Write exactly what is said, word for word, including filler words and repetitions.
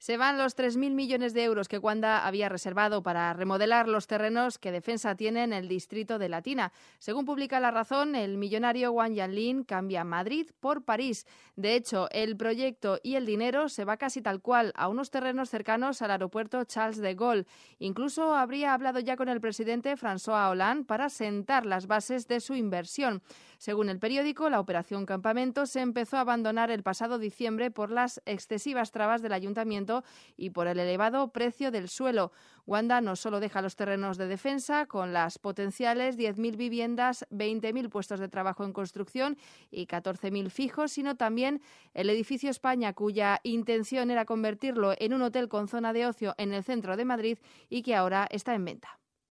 Se van los tres mil millones de euros que Wanda había reservado para remodelar los terrenos que Defensa tiene en el distrito de Latina. Según publica La Razón, el millonario Wang Yanlin cambia Madrid por París. De hecho, el proyecto y el dinero se va casi tal cual a unos terrenos cercanos al aeropuerto Charles de Gaulle. Incluso habría hablado ya con el presidente François Hollande para sentar las bases de su inversión. Según el periódico, la operación Campamento se empezó a abandonar el pasado diciembre por las excesivas trabas del ayuntamiento y por el elevado precio del suelo. Wanda no solo deja los terrenos de Defensa, con las potenciales diez mil viviendas, veinte mil puestos de trabajo en construcción y catorce mil fijos, sino también el edificio España, cuya intención era convertirlo en un hotel con zona de ocio en el centro de Madrid y que ahora está en venta.